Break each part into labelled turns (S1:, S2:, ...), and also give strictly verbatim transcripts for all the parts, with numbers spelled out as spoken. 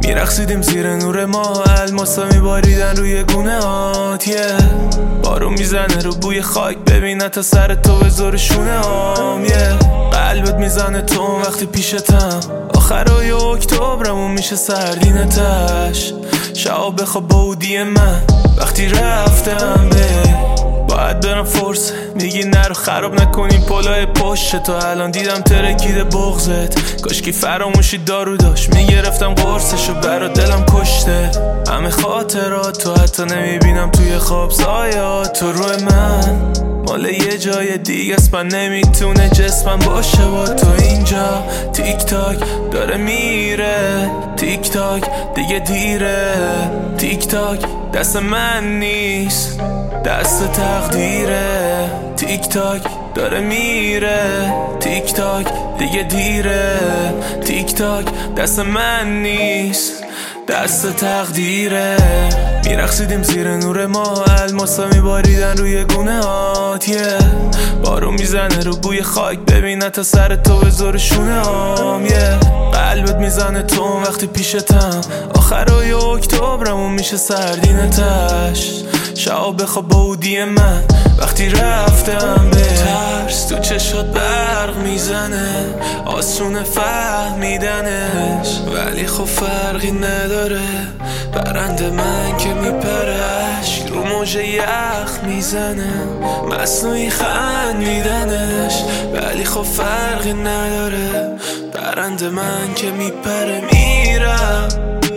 S1: میرقصیدیم زیر نور ماه، الماسا میباریدن روی گونه هات yeah. بارون میزنه رو بوی خاک، ببینه تا سر تو به زور شونه هام yeah. قلبت میزنه تو اون وقتی پیشتم، آخرای اکتبرمون میشه سردینتش. شعب بخواب بودی من وقتی رفتم به باید برم فرصه، میگی نرو خراب نکنیم پلای پشت تو. الان دیدم ترکیده بغزت، کاشکی فراموشی دارو داشت میگرفتم قرصشو، برا دلم کشته همه خاطرات تو، حتی نمیبینم توی خواب سایات تو. روی من مال یه جای دیگه است، من نمیتونه جسمم باشه با تو اینجا. تیک تاک داره میره، تیک تاک دیگه دیره، تیک تاک دست من نیست دست تقدیره. تیک تاک داره میره، تیک تاک دیگه دیره، تیک تاک دست من نیست دست تقدیره. میرقصیدیم زیر نور ماه، الماسا میباریدن روی گونه هات yeah. بارون میزنه رو بوی خاک، ببینه تا سر تو به زور شونه هام yeah. قلبت میزنه تو اون وقتی پیشتم، آخرای اکتبرمون میشه سردینتش. شعب بخواب بودی من وقتی رفتم به ترس، تو چشات برق میزنه آسونه فهمیدنش، ولی خب فرقی نداره برنده من که میپرش رو موجه یخ میزنه، مصنوعی خندیدنش، ولی خب فرقی نداره برنده من که میپره. میرم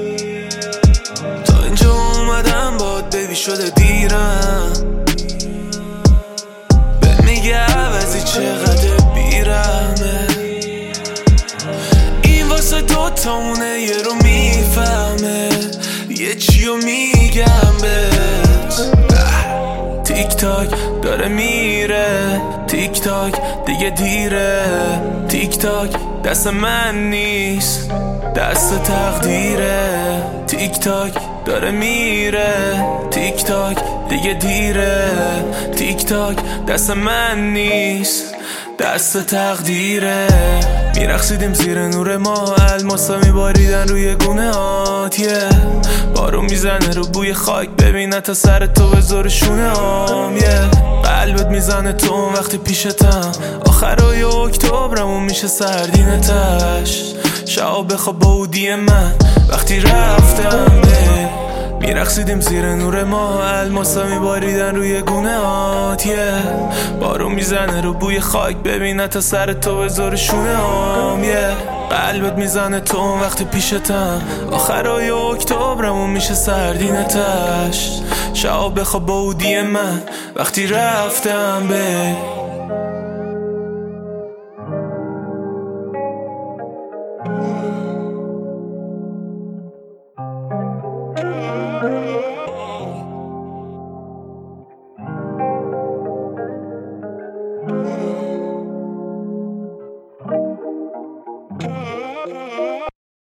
S1: تا اینجا اومدم باد ببی شده دیرم، به میگه عوضی چقدر بیرمه، این واسه دوتامونه یه رو میفهمه یه چیو میگم بهت. تیک تاک داره میره، تیک تاک دیگه دیره، تیک تاک دست من نیست دست تقدیره. تیک تاک داره میره، تیک تاک دیگه دیره، تیک تاک دست من نیست دست تقدیره. میرقصیدیم زیر نور ماه، الماسا میباریدن روی گونه هات yeah. بارون میزنه رو بوی خاک، ببینه تا سر تو به زور شونه هام yeah. قلبت میزنه تو اون وقتی پیشتم، آخرای اکتبرمون میشه سردینتش. شعب بخواب بودی من وقتی رفتم به میرقصیدیم زیر نور ماه، الماسا میباریدن روی گونه هات yeah. بارون میزنه رو بوی خاک، ببینه تا سر تو به زور شونه هام yeah. قلبت میزنه تو اون وقتی پیشتم، آخرای اکتبرمون میشه سردینتش. شعب بخواب بودی من وقتی رفتم به